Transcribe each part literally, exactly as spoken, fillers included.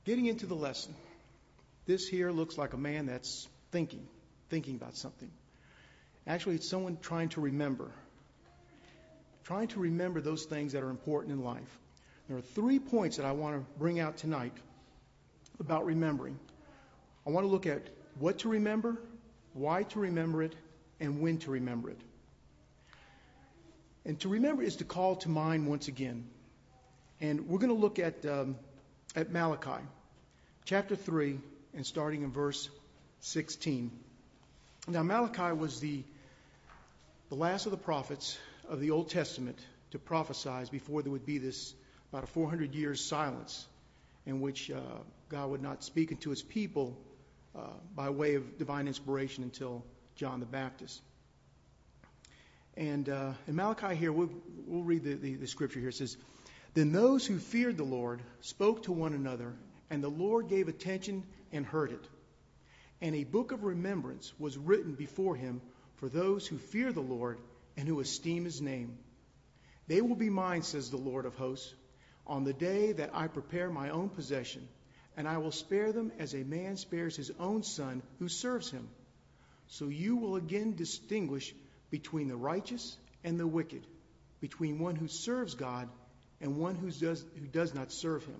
Getting into the lesson. This here looks like a man that's thinking, thinking about something. Actually, it's someone trying to remember. Trying to remember those things that are important in life. There are three points that I want to bring out tonight about remembering. I want to look at what to remember, why to remember it, and when to remember it. And to remember is to call to mind once again. And we're going to look at um, at Malachi, chapter three, and starting in verse sixteen. Now, Malachi was the, the last of the prophets of the Old Testament to prophesy before there would be this about a four hundred years silence in which uh, God would not speak unto his people uh, by way of divine inspiration until John the Baptist. And uh, in Malachi here, we'll, we'll read the, the, the scripture here. It says, "Then those who feared the Lord spoke to one another, and the Lord gave attention and heard it. And a book of remembrance was written before him for those who fear the Lord and who esteem his name. They will be mine, says the Lord of hosts, on the day that I prepare my own possession, and I will spare them as a man spares his own son who serves him. So you will again distinguish between the righteous and the wicked, between one who serves God and one who does, who does not serve him."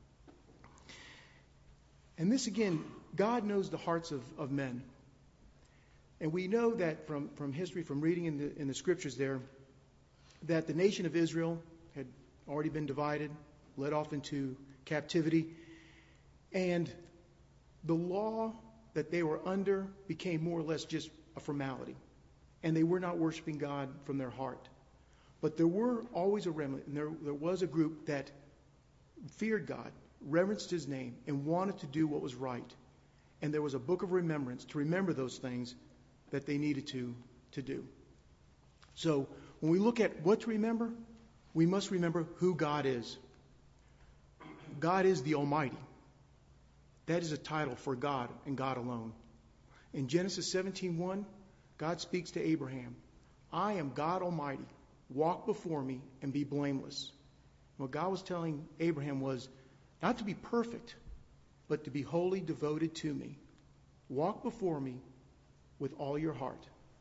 And this again, God knows the hearts of, of men. And we know that from, from history, from reading in the, in the scriptures there, that the nation of Israel had already been divided, led off into captivity, and the law that they were under became more or less just a formality. And they were not worshiping God from their heart. But there were always a remnant, and there, there was a group that feared God, reverenced his name, and wanted to do what was right. And there was a book of remembrance to remember those things that they needed to, to do. So when we look at what to remember, we must remember who God is. God is the Almighty. That is a title for God and God alone. In Genesis seventeen one, God speaks to Abraham, "I am God Almighty. Walk before me and be blameless." What God was telling Abraham was not to be perfect, but to be wholly devoted to me. Walk before me with all your heart.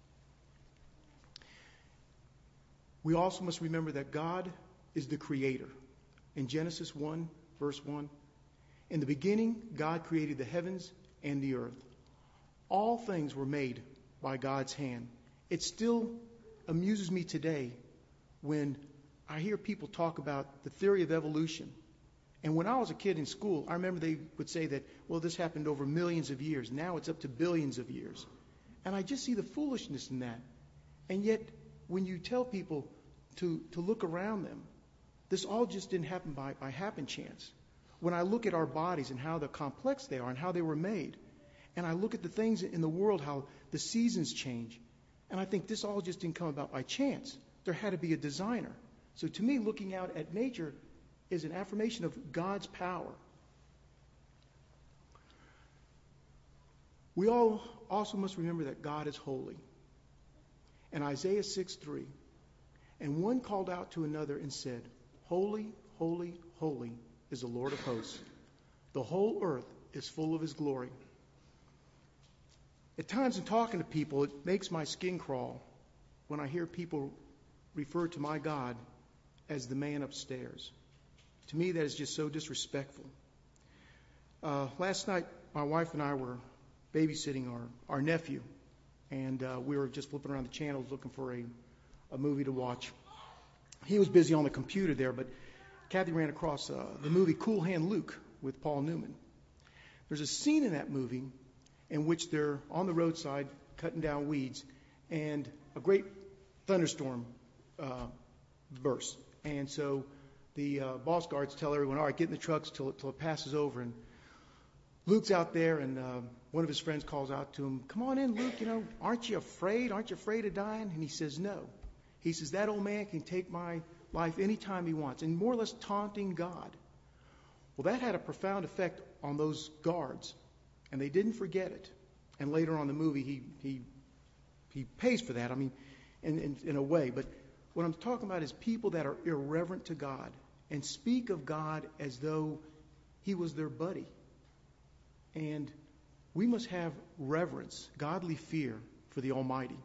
We also must remember that God is the creator. In Genesis one, verse one, "In the beginning, God created the heavens and the earth. All things were made by God's hand." It still amuses me today when I hear people talk about the theory of evolution. And when I was a kid in school, I remember they would say that, well, this happened over millions of years. Now it's up to billions of years. And I just see the foolishness in that. And yet, when you tell people to, to look around them, this all just didn't happen by, by happen chance. When I look at our bodies and how the complex they are and how they were made, and I look at the things in the world, how the seasons change, and I think this all just didn't come about by chance. There had to be a designer. So to me, looking out at nature is an affirmation of God's power. We all also must remember that God is holy. In Isaiah six three, "And one called out to another and said, Holy, holy, holy is the Lord of hosts. The whole earth is full of his glory." At times in talking to people, it makes my skin crawl when I hear people refer to my God as the man upstairs. To me, that is just so disrespectful. Uh, last night, my wife and I were babysitting our, our nephew, and uh, we were just flipping around the channels looking for a, a movie to watch. He was busy on the computer there, but Kathy ran across uh, the movie Cool Hand Luke with Paul Newman. There's a scene in that movie in which they're on the roadside cutting down weeds, and a great thunderstorm uh, bursts. And so the uh, boss guards tell everyone, all right, get in the trucks till it, till it passes over. And Luke's out there, and uh, one of his friends calls out to him, "Come on in, Luke, you know, aren't you afraid? Aren't you afraid of dying?" And he says, "No." He says, "That old man can take my life anytime he wants," and more or less taunting God. Well, that had a profound effect on those guards, and they didn't forget it. And later on in the movie, he he he pays for that, I mean, in, in, in a way. But what I'm talking about is people that are irreverent to God and speak of God as though He was their buddy. And we must have reverence, godly fear for the Almighty.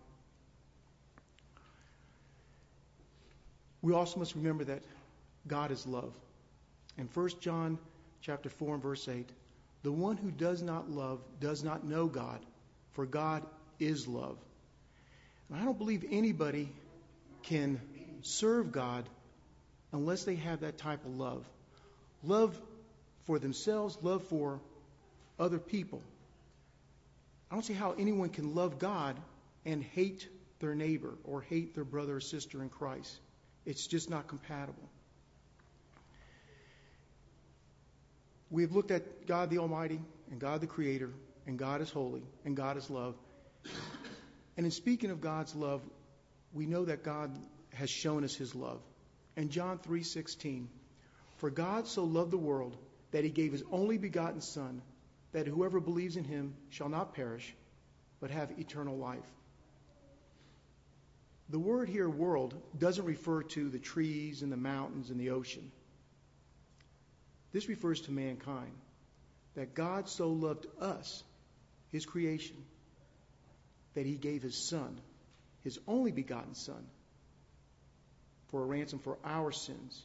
We also must remember that God is love. In First John chapter four and verse eight, the one who does not love does not know God, for God is love. And I don't believe anybody can serve God unless they have that type of love. Love for themselves, love for other people. I don't see how anyone can love God and hate their neighbor or hate their brother or sister in Christ. It's just not compatible. We have looked at God the Almighty and God the Creator, and God is holy and God is love. And in speaking of God's love, we know that God has shown us his love. In John three sixteen, for God so loved the world that he gave his only begotten Son, that whoever believes in him shall not perish, but have eternal life. The word here, world, doesn't refer to the trees and the mountains and the ocean. This refers to mankind. That God so loved us, his creation, that he gave his Son, his only begotten Son, for a ransom for our sins.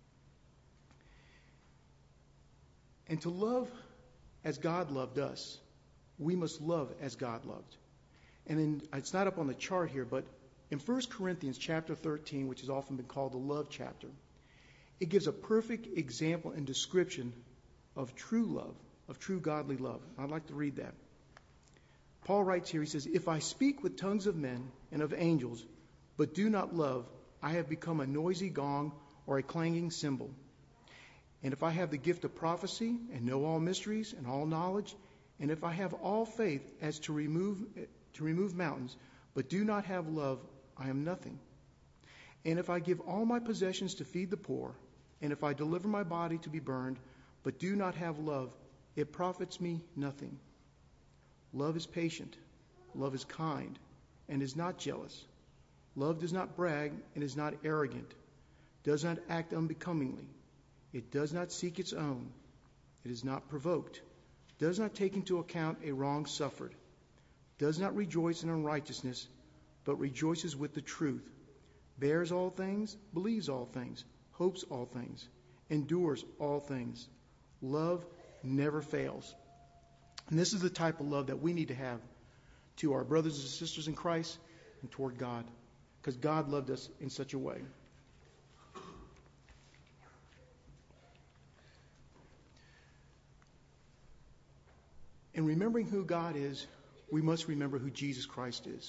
And to love as God loved us, we must love as God loved. And in, it's not up on the chart here, but in First Corinthians chapter thirteen, which has often been called the love chapter, it gives a perfect example and description of true love, of true godly love. I'd like to read that. Paul writes here, he says, if I speak with tongues of men and of angels, but do not love, I have become a noisy gong or a clanging cymbal. And if I have the gift of prophecy and know all mysteries and all knowledge, and if I have all faith as to remove to remove mountains, but do not have love, I am nothing. And if I give all my possessions to feed the poor, and if I deliver my body to be burned, but do not have love, it profits me nothing. Love is patient, love is kind, and is not jealous. Love does not brag and is not arrogant, does not act unbecomingly. It does not seek its own. It is not provoked, does not take into account a wrong suffered, does not rejoice in unrighteousness, but rejoices with the truth, bears all things, believes all things, hopes all things, endures all things. Love never fails. And this is the type of love that we need to have to our brothers and sisters in Christ and toward God, because God loved us in such a way. In remembering who God is, we must remember who Jesus Christ is.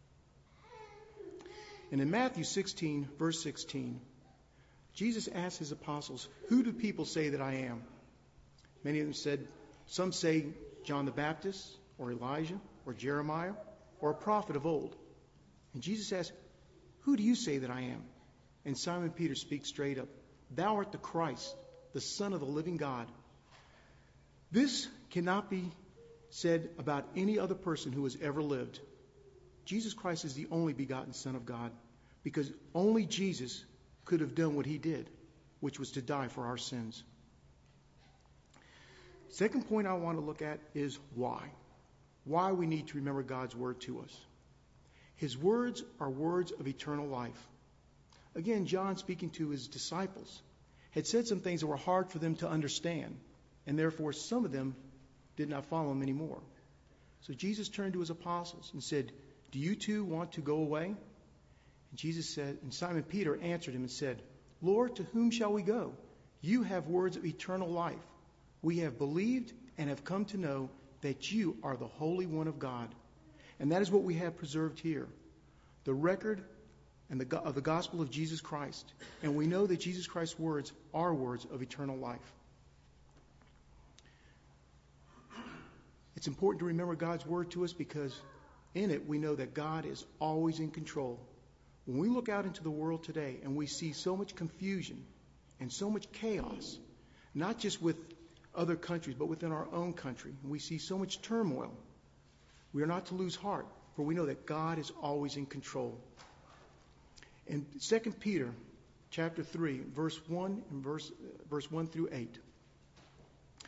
And in Matthew sixteen, verse sixteen, Jesus asked his apostles, who do people say that I am? Many of them said, some say John the Baptist, or Elijah, or Jeremiah, or a prophet of old. And Jesus asked, who do you say that I am? And Simon Peter speaks straight up, thou art the Christ, the Son of the living God. This cannot be said about any other person who has ever lived. Jesus Christ is the only begotten Son of God, because only Jesus could have done what he did, which was to die for our sins. Second point I want to look at is why. Why we need to remember God's word to us. His words are words of eternal life. Again, John, speaking to his disciples, had said some things that were hard for them to understand, and therefore some of them did not follow him anymore. So Jesus turned to his apostles and said, do you too want to go away? And Jesus said, and Simon Peter answered him and said, Lord, to whom shall we go? You have words of eternal life. We have believed and have come to know that you are the Holy One of God. And that is what we have preserved here, the record and the, of the gospel of Jesus Christ. And we know that Jesus Christ's words are words of eternal life. It's important to remember God's word to us because in it we know that God is always in control. When we look out into the world today and we see so much confusion and so much chaos, not just with other countries, but within our own country, and we see so much turmoil, we are not to lose heart, for we know that God is always in control. In Second Peter chapter three, verse one and verse, verse one through eight,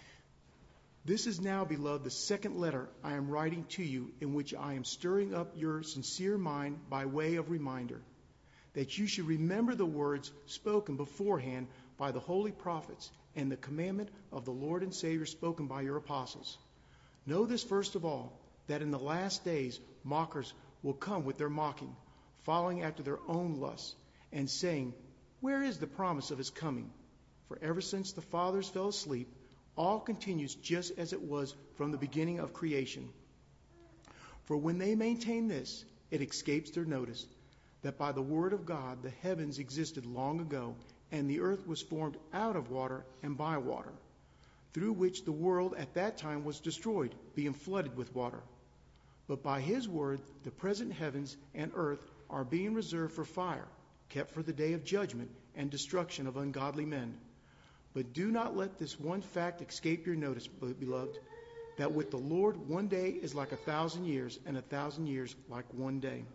This is now, beloved, the second letter I am writing to you, in which I am stirring up your sincere mind by way of reminder, that you should remember the words spoken beforehand by the holy prophets and the commandment of the Lord and Savior spoken by your apostles. Know this first of all, that in the last days mockers will come with their mocking, following after their own lusts, and saying, where is the promise of his coming? For ever since the fathers fell asleep, all continues just as it was from the beginning of creation. For when they maintain this, it escapes their notice that by the word of God the heavens existed long ago, and the earth was formed out of water and by water, through which the world at that time was destroyed, being flooded with water. But by his word the present heavens and earth are being reserved for fire, kept for the day of judgment and destruction of ungodly men. But do not let this one fact escape your notice, beloved, that with the Lord one day is like a thousand years, and a thousand years like one day.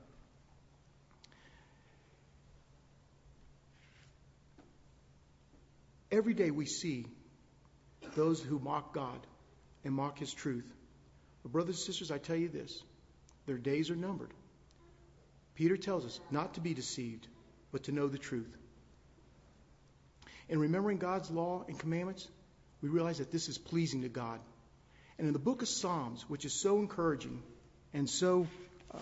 Every day we see those who mock God and mock his truth. But brothers and sisters, I tell you this, their days are numbered. Peter tells us not to be deceived, but to know the truth. In remembering God's law and commandments, we realize that this is pleasing to God. And in the book of Psalms, which is so encouraging and so uh,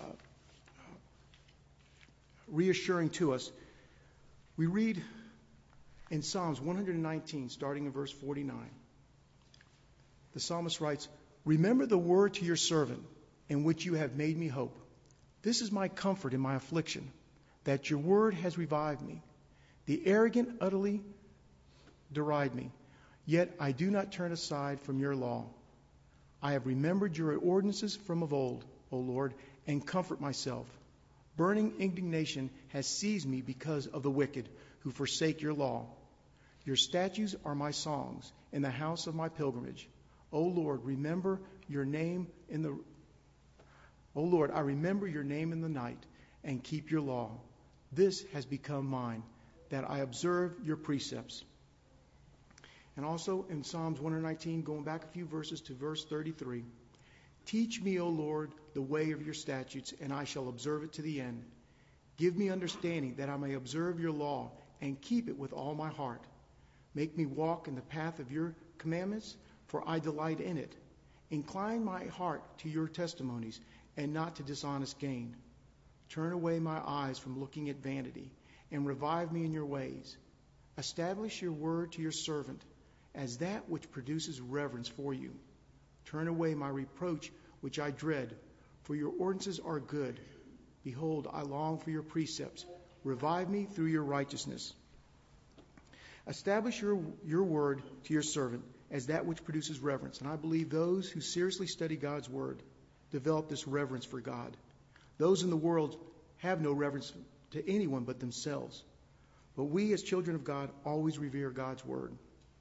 reassuring to us, we read in Psalms one nineteen, starting in verse forty-nine. The psalmist writes, remember the word to your servant, in which you have made me hope. This is my comfort in my affliction, that your word has revived me. The arrogant utterly deride me, yet I do not turn aside from your law. I have remembered your ordinances from of old, O Lord, and comfort myself. Burning indignation has seized me because of the wicked who forsake your law. Your statutes are my songs in the house of my pilgrimage. O Lord, remember your name in the O Lord, I remember your name in the night and keep your law. This has become mine, that I observe your precepts. And also in Psalms one nineteen, going back a few verses to verse thirty-three, teach me, O Lord, the way of your statutes, and I shall observe it to the end. Give me understanding that I may observe your law and keep it with all my heart. Make me walk in the path of your commandments, for I delight in it. Incline my heart to your testimonies and not to dishonest gain. Turn away my eyes from looking at vanity and revive me in your ways. Establish your word to your servant as that which produces reverence for you. Turn away my reproach, which I dread, for your ordinances are good. Behold, I long for your precepts. Revive me through your righteousness. Establish your, your word to your servant as that which produces reverence. And I believe those who seriously study God's word develop this reverence for God. Those in the world have no reverence to anyone but themselves. But we as children of God always revere God's word.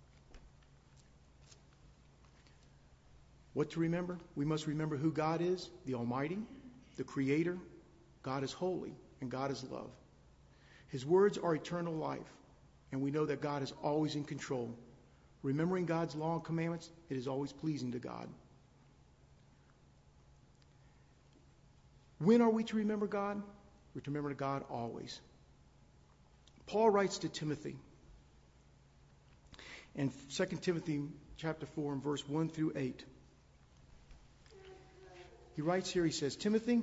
What to remember? We must remember who God is, the Almighty, the Creator. God is holy and God is love. His words are eternal life, and we know that God is always in control. Remembering God's law and commandments, it is always pleasing to God. When are we to remember God? We're to remember God always. Paul writes to Timothy in Second Timothy chapter four and verse one through eight. He writes here, he says, Timothy,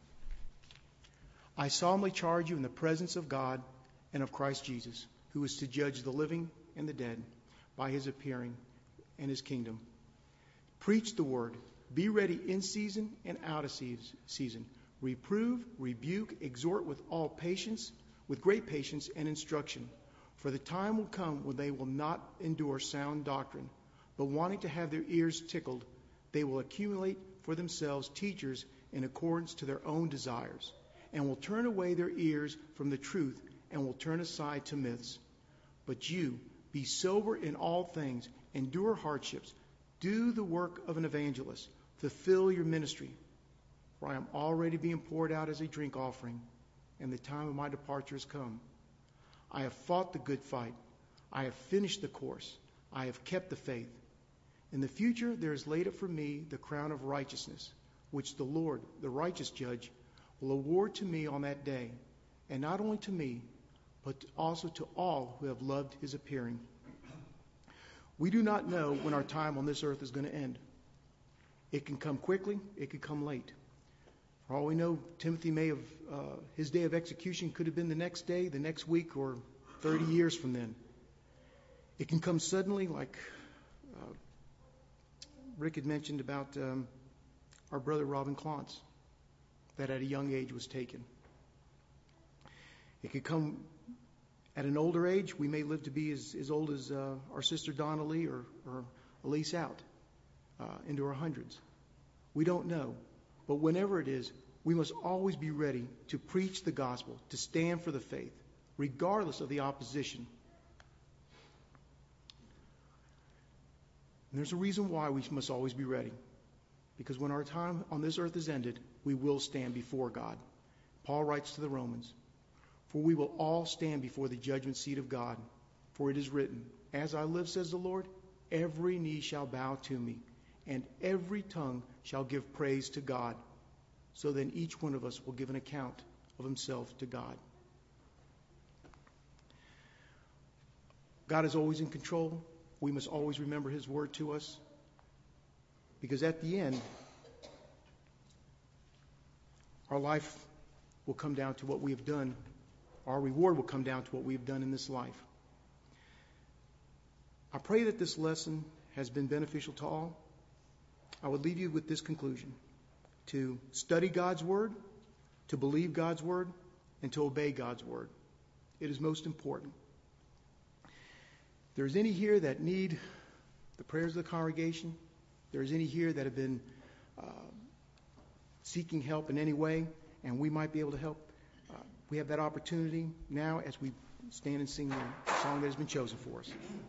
I solemnly charge you in the presence of God and of Christ Jesus, who is to judge the living and the dead by his appearing and his kingdom. Preach the word. Be ready in season and out of season. Reprove, rebuke, exhort with all patience, with great patience and instruction. For the time will come when they will not endure sound doctrine, but wanting to have their ears tickled, they will accumulate for themselves teachers in accordance to their own desires, and will turn away their ears from the truth and will turn aside to myths. But you, be sober in all things, endure hardships, do the work of an evangelist, fulfill your ministry. For I am already being poured out as a drink offering, and the time of my departure has come. I have fought the good fight. I have finished the course. I have kept the faith. In the future there is laid up for me the crown of righteousness, which the Lord, the righteous judge, will award to me on that day, and not only to me, but also to all who have loved his appearing. We do not know when our time on this earth is going to end. It can come quickly, it could come late. For all we know, Timothy may have, uh, his day of execution could have been the next day, the next week, or thirty years from then. It can come suddenly, like uh, Rick had mentioned about um, our brother Robin Clontz, that at a young age was taken. It could come at an older age. We may live to be as, as old as uh, our sister Donna Lee or, or Elise out uh, into our hundreds. We don't know. But whenever it is, we must always be ready to preach the gospel, to stand for the faith, regardless of the opposition. And there's a reason why we must always be ready. Because when our time on this earth is ended, we will stand before God. Paul writes to the Romans, "For we will all stand before the judgment seat of God. For it is written, As I live, says the Lord, every knee shall bow to me, and every tongue shall give praise to God. So then each one of us will give an account of himself to God." God is always in control. We must always remember his word to us. Because at the end, our life will come down to what we have done. Our reward will come down to what we have done in this life. I pray that this lesson has been beneficial to all. I would leave you with this conclusion: to study God's word, to believe God's word, and to obey God's word. It is most important. If there's any here that need the prayers of the congregation, if there's any here that have been uh, seeking help in any way, and we might be able to help, uh, we have that opportunity now as we stand and sing the song that has been chosen for us.